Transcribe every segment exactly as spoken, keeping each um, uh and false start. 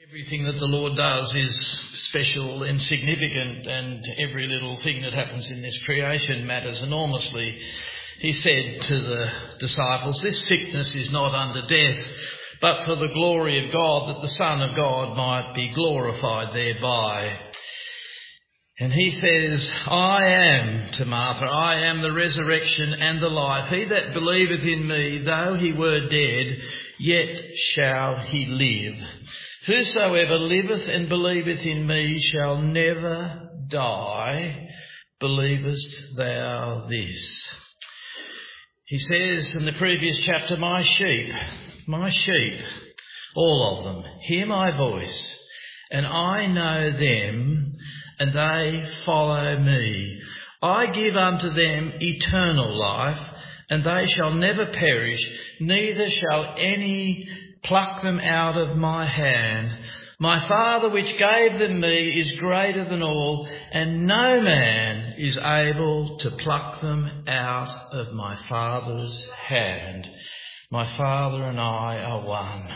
Everything that the Lord does is special and significant, and every little thing that happens in this creation matters enormously. He said to the disciples, "This sickness is not unto death, but for the glory of God, that the Son of God might be glorified thereby." And he says, "I am," to Martha, "I am the resurrection and the life. He that believeth in me, though he were dead, yet shall he live. Whosoever liveth and believeth in me shall never die. Believest thou this?" He says in the previous chapter, "My sheep, my sheep, all of them, hear my voice, and I know them, and they follow me. I give unto them eternal life, and they shall never perish, neither shall any pluck them out of my hand. My Father which gave them me is greater than all, and no man is able to pluck them out of my Father's hand. My Father and I are one."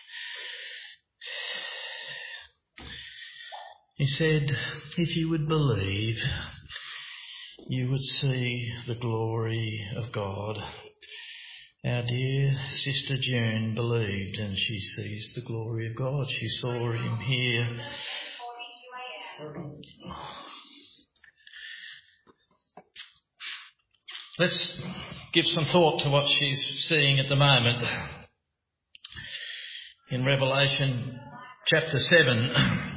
He said, if you would believe, you would see the glory of God. Our dear sister June believed, and she sees the glory of God. She saw him here. Let's give some thought to what she's seeing at the moment. In Revelation chapter seven,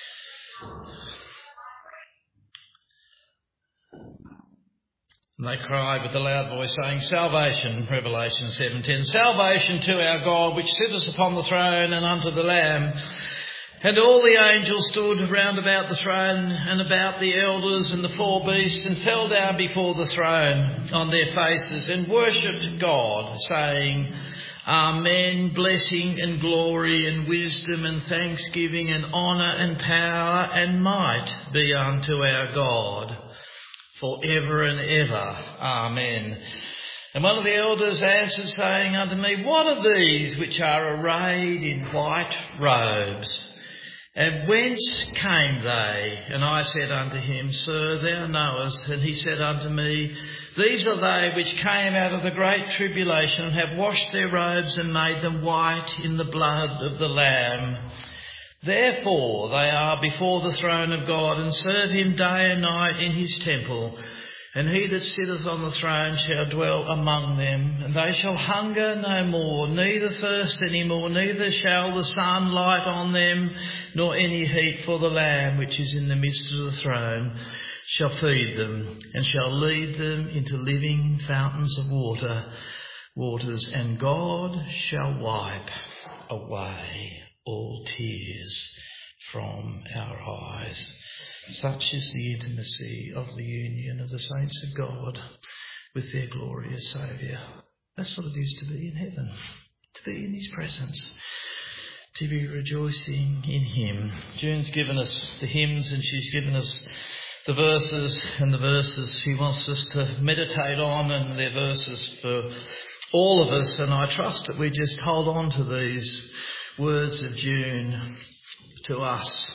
and they cried with a loud voice, saying, "Salvation," Revelation seven ten, "salvation to our God, which sitteth upon the throne, and unto the Lamb." And all the angels stood round about the throne and about the elders and the four beasts, and fell down before the throne on their faces, and worshipped God, saying, "Amen, blessing and glory and wisdom and thanksgiving and honour and power and might be unto our God, for ever and ever. Amen." And one of the elders answered, saying unto me, "What are these which are arrayed in white robes? And whence came they?" And I said unto him, "Sir, thou knowest." And he said unto me, "These are they which came out of the great tribulation, and have washed their robes and made them white in the blood of the Lamb. Therefore they are before the throne of God, and serve him day and night in his temple. And he that sitteth on the throne shall dwell among them, and they shall hunger no more, neither thirst any more, neither shall the sun light on them, nor any heat. For the Lamb which is in the midst of the throne shall feed them, and shall lead them into living fountains of water, waters, and God shall wipe away all tears from our eyes." Such is the intimacy of the union of the saints of God with their glorious Saviour. That's what it is to be in heaven, to be in his presence, to be rejoicing in him. June's given us the hymns, and she's given us the verses, and the verses she wants us to meditate on, and they're verses for all of us. And I trust that we just hold on to these words of June to us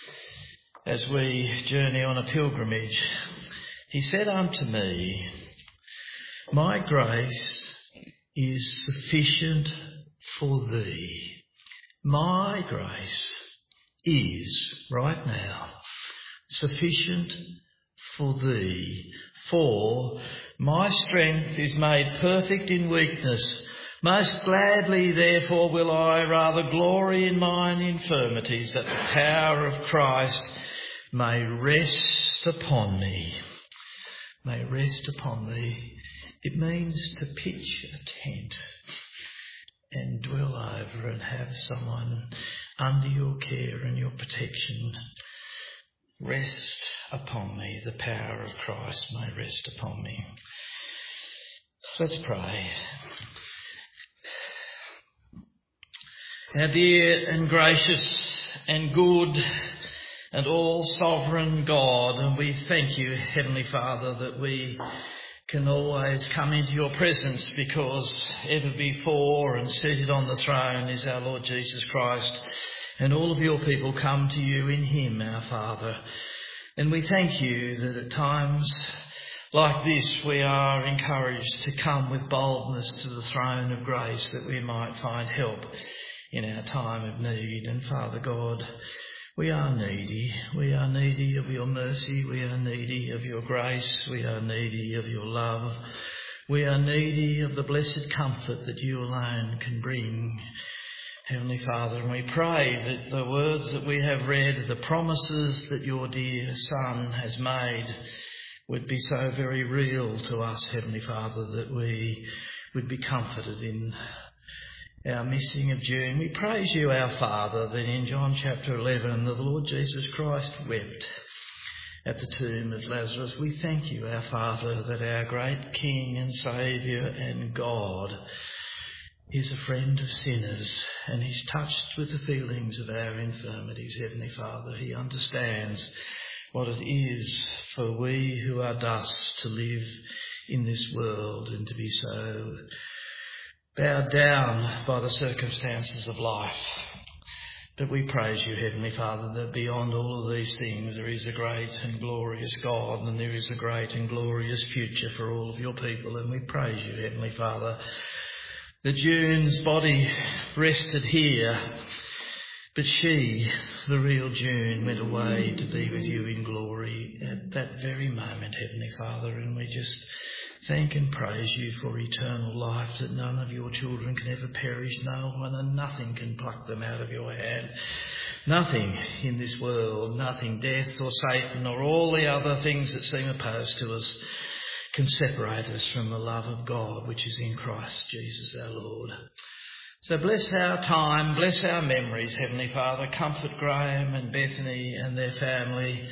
as we journey on a pilgrimage. He said unto me, "My grace is sufficient for thee." My grace is, right now, sufficient for thee. For my strength is made perfect in weakness. Most gladly, therefore, will I rather glory in mine infirmities, that the power of Christ may rest upon me. May rest upon thee. It means to pitch a tent and dwell over and have someone under your care and your protection. Rest upon me. The power of Christ may rest upon me. Let's pray. Our dear and gracious and good and all-sovereign God, and we thank you, Heavenly Father, that we can always come into your presence, because ever before and seated on the throne is our Lord Jesus Christ, And all of your people come to you in him, our Father. And we thank you that at times like this we are encouraged to come with boldness to the throne of grace that we might find help in our time of need. And Father God, we are needy. We are needy of your mercy. We are needy of your grace. We are needy of your love. We are needy of the blessed comfort that you alone can bring. Heavenly Father, and we pray that the words that we have read, the promises that your dear Son has made, would be so very real to us, Heavenly Father, that we would be comforted in our missing of June. We praise you, our Father, that in John chapter eleven, the Lord Jesus Christ wept at the tomb of Lazarus. We thank you, our Father, that our great King and Saviour and God is a friend of sinners, and he's touched with the feelings of our infirmities, Heavenly Father. He understands what it is for we who are dust to live in this world and to be so bowed down by the circumstances of life. But we praise you, Heavenly Father, that beyond all of these things there is a great and glorious God, and there is a great and glorious future for all of your people. And we praise you, Heavenly Father, that June's body rested here, but she, the real June, went away to be with you in glory at that very moment, Heavenly Father. And we just thank and praise you for eternal life, that none of your children can ever perish, no one, and nothing can pluck them out of your hand. Nothing in this world, nothing, death or Satan or all the other things that seem opposed to us, can separate us from the love of God which is in Christ Jesus our Lord. So bless our time, bless our memories, Heavenly Father. Comfort Graham and Bethany and their family,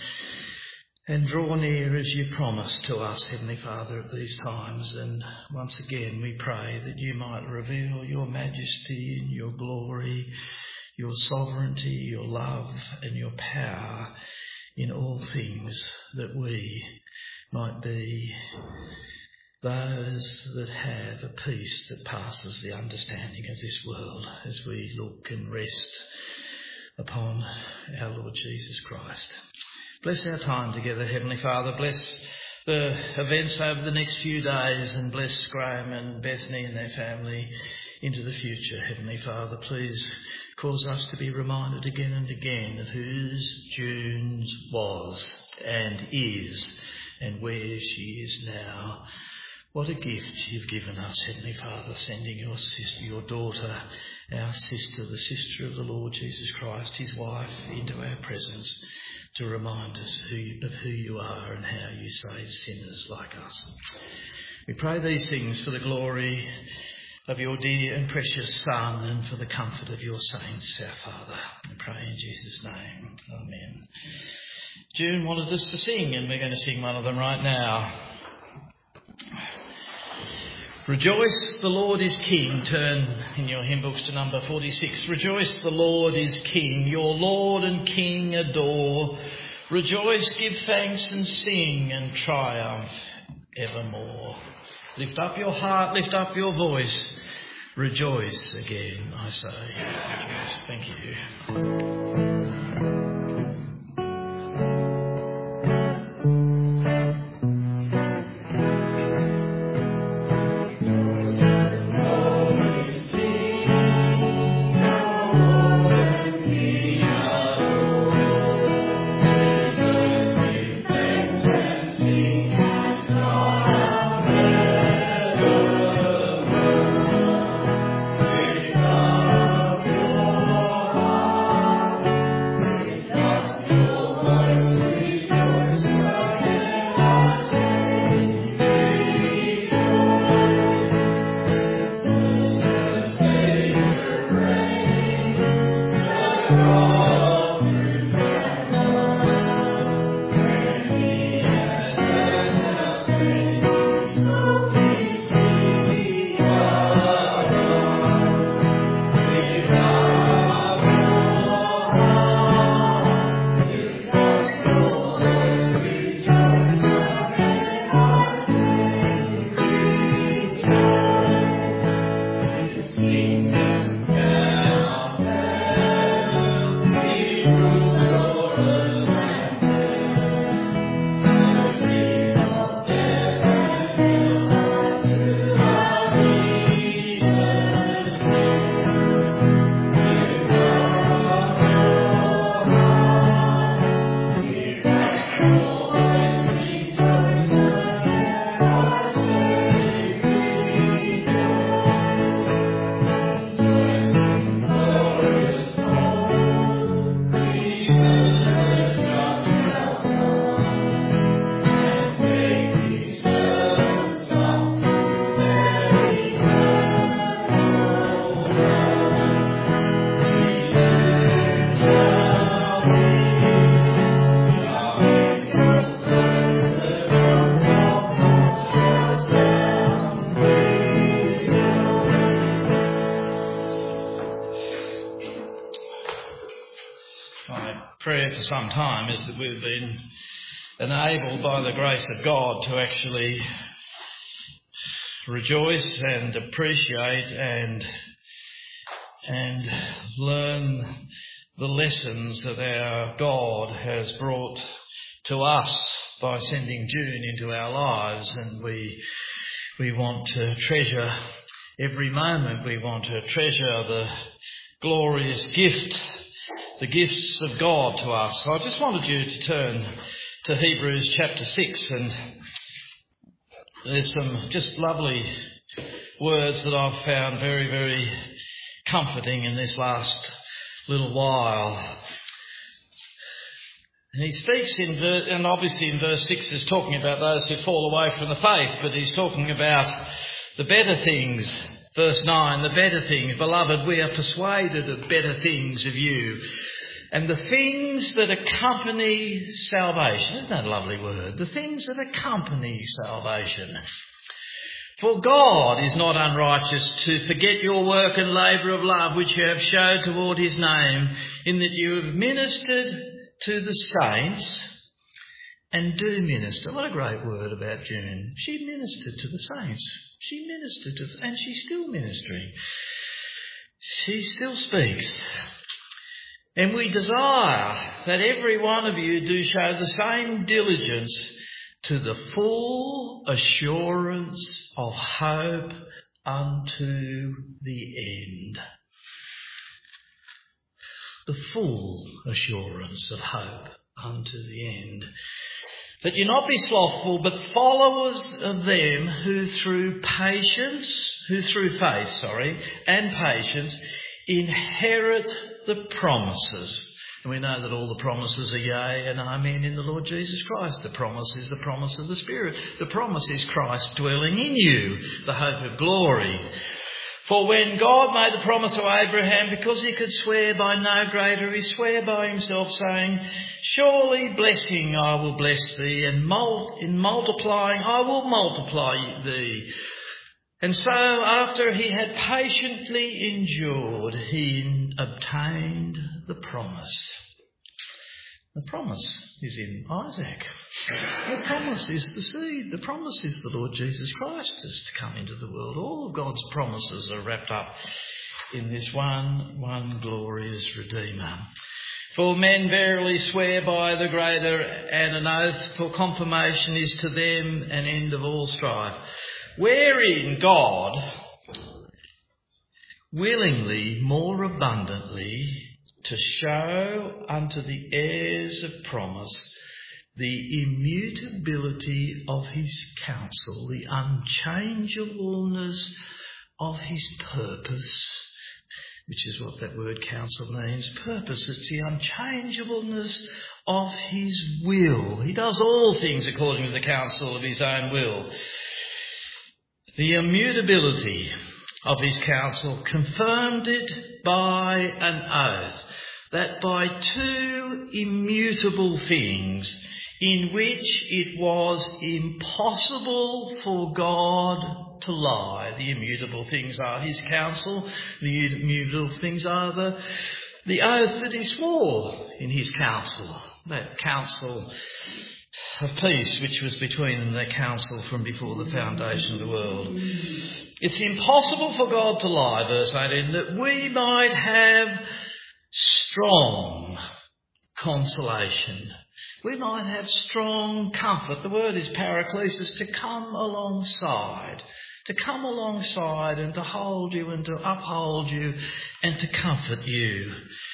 and draw near as you promised to us, Heavenly Father, at these times. And once again we pray that you might reveal your majesty and your glory, your sovereignty, your love and your power in all things, that we might be those that have a peace that passes the understanding of this world, as we look and rest upon our Lord Jesus Christ. Bless our time together, Heavenly Father. Bless the events over the next few days, and bless Graham and Bethany and their family into the future, Heavenly Father. Please cause us to be reminded again and again of whose June's was and is, and where she is now. What a gift you've given us, Heavenly Father, sending your sister, your daughter, our sister, the sister of the Lord Jesus Christ, his wife, into our presence to remind us who you, of who you are and how you save sinners like us. We pray these things for the glory of your dear and precious Son, and for the comfort of your saints, our Father. We pray in Jesus' name. Amen. June wanted us to sing, and we're going to sing one of them right now. Rejoice, the Lord is King. Turn in your hymn books to number forty-six. Rejoice, the Lord is King. Your Lord and King adore. Rejoice, give thanks and sing, and triumph evermore. Lift up your heart, lift up your voice. Rejoice again, I say. Rejoice. Thank you. my prayer for some time is that we've been enabled by the grace of God to actually rejoice and appreciate and and learn the lessons that our God has brought to us by sending June into our lives, and we we want to treasure every moment. We want to treasure the glorious gift, the gifts of God to us. So I just wanted you to turn to Hebrews chapter six, and there's some just lovely words that I've found very, very comforting in this last little while. And he speaks in, ver- and obviously in verse six is talking about those who fall away from the faith, but he's talking about the better things. Verse nine, the better things. Beloved, we are persuaded of better things of you, and the things that accompany salvation. Isn't that a lovely word? The things that accompany salvation. For God is not unrighteous to forget your work and labour of love which you have showed toward his name, in that you have ministered to the saints and do minister. What a great word about June. She ministered to the saints. She ministered to, and she's still ministering. She still speaks. And we desire that every one of you do show the same diligence to the full assurance of hope unto the end. The full assurance of hope unto the end. That you not be slothful, but followers of them who through patience, who through faith, sorry, and patience, inherit the promises. And we know that all the promises are yea and amen in the Lord Jesus Christ. The promise is the promise of the Spirit. The promise is Christ dwelling in you, the hope of glory. For when God made the promise to Abraham, because he could swear by no greater, he swore by himself, saying, surely blessing I will bless thee, and mul- in multiplying I will multiply thee. And so after he had patiently endured, he obtained the promise. The promise is in Isaac. The promise is the seed. The promise is the Lord Jesus Christ is to come into the world. All of God's promises are wrapped up in this one, one glorious Redeemer. For men verily swear by the greater, and an oath for confirmation is to them an end of all strife. Wherein God willingly more abundantly to show unto the heirs of promise the immutability of his counsel, the unchangeableness of his purpose, which is what that word counsel means. Purpose, it's the unchangeableness of his will. He does all things according to the counsel of his own will. The immutability of his counsel confirmed it by an oath, that by two immutable things in which it was impossible for God to lie. The immutable things are his counsel. The immutable things are the, the oath that he swore in his counsel. That counsel of peace which was between the counsel from before the foundation of the world. It's impossible for God to lie, verse eighteen, that we might have strong consolation. We might have strong comfort. The word is paraklesis, to come alongside. To come alongside and to hold you and to uphold you and to comfort you.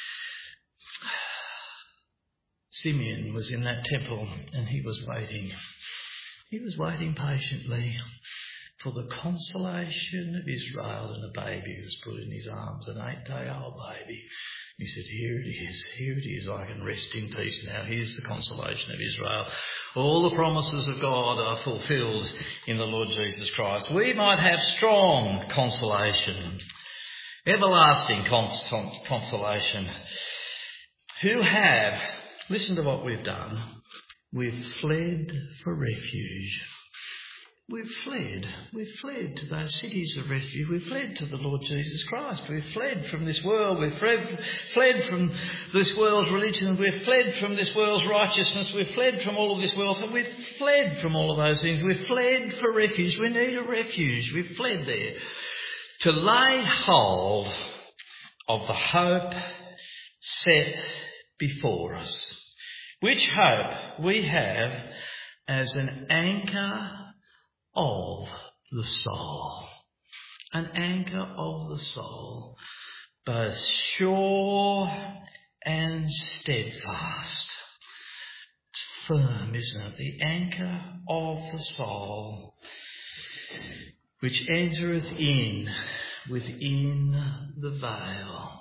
Simeon was in that temple and he was waiting. He was waiting patiently for the consolation of Israel, and a baby was put in his arms, an eight-day-old baby. He said, here it is, here it is, I can rest in peace now. Here's the consolation of Israel. All the promises of God are fulfilled in the Lord Jesus Christ. We might have strong consolation, everlasting cons- consolation, who have, listen to what we've done, we've fled for refuge. we've fled. We've fled to those cities of refuge. We've fled to the Lord Jesus Christ. We've fled from this world. We've fled, fled from this world's religion. We've fled from this world's righteousness. We've fled from all of this world. So we've fled from all of those things. We've fled for refuge. We need a refuge. We've fled there to lay hold of the hope set before us, which hope we have as an anchor of the soul. An anchor of the soul, both sure and steadfast. It's firm, isn't it? The anchor of the soul, which entereth in within the veil.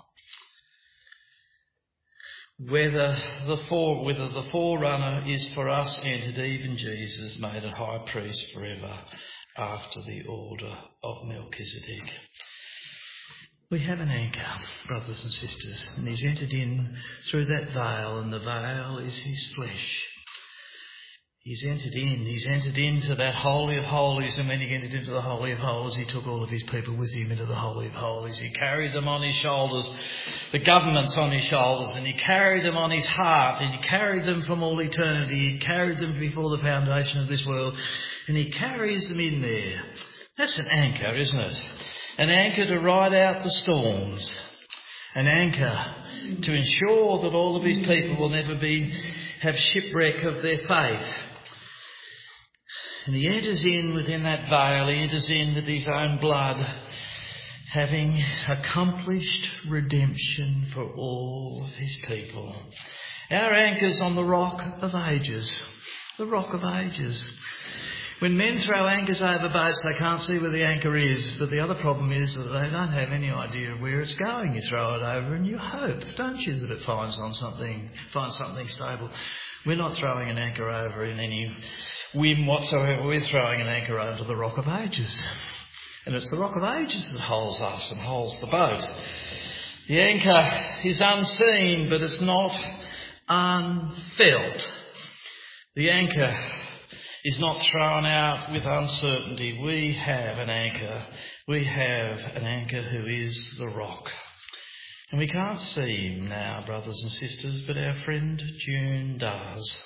Whether the fore, whether the forerunner is for us entered, even Jesus, made a high priest forever after the order of Melchizedek. We have an anchor, brothers and sisters, and he's entered in through that veil, and the veil is his flesh. He's entered in, he's entered into that Holy of Holies, and when he entered into the Holy of Holies, he took all of his people with him into the Holy of Holies. He carried them on his shoulders, the governments on his shoulders, and he carried them on his heart, and he carried them from all eternity. He carried them before the foundation of this world, and he carries them in there. That's an anchor, isn't it? An anchor to ride out the storms. An anchor to ensure that all of his people will never be have shipwreck of their faith. And he enters in within that veil, he enters in with his own blood, having accomplished redemption for all of his people. Our anchor's on the rock of ages, the rock of ages. When men throw anchors over boats, they can't see where the anchor is, but the other problem is that they don't have any idea of where it's going. You throw it over and you hope, don't you, that it finds on something, finds something stable. We're not throwing an anchor over in any whim whatsoever. We're throwing an anchor over the rock of ages. And it's the rock of ages that holds us and holds the boat. The anchor is unseen, but it's not unfelt. The anchor is not thrown out with uncertainty. We have an anchor. We have an anchor who is the rock. And we can't see him now, brothers and sisters, but our friend June does.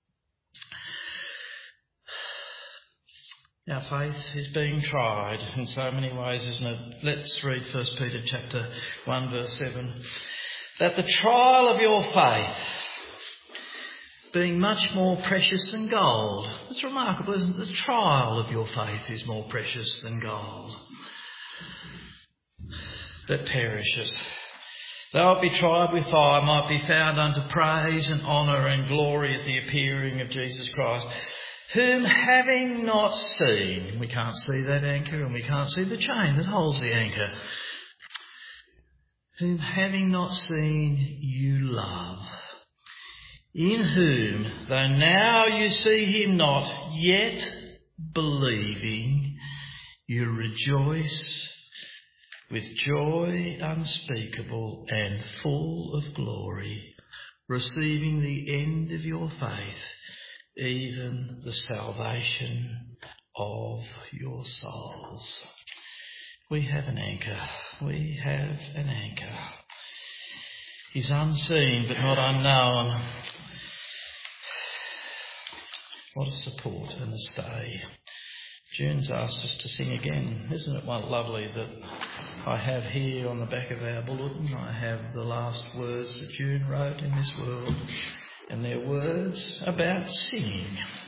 Our faith is being tried in so many ways, isn't it? Let's read First Peter chapter one, verse seven. That the trial of your faith, being much more precious than gold. It's remarkable, isn't it? The trial of your faith is more precious than gold that perishes, though it be tried with fire, might be found unto praise and honour and glory at the appearing of Jesus Christ, whom having not seen, we can't see that anchor and we can't see the chain that holds the anchor, whom having not seen you love, in whom, though now you see him not, yet believing, you rejoice with joy unspeakable and full of glory, receiving the end of your faith, even the salvation of your souls. We have an anchor. We have an anchor. He's unseen but not unknown. What a support and a stay. June's asked us to sing again. Isn't it one lovely that I have here on the back of our bulletin, I have the last words that June wrote in this world, and they're words about singing.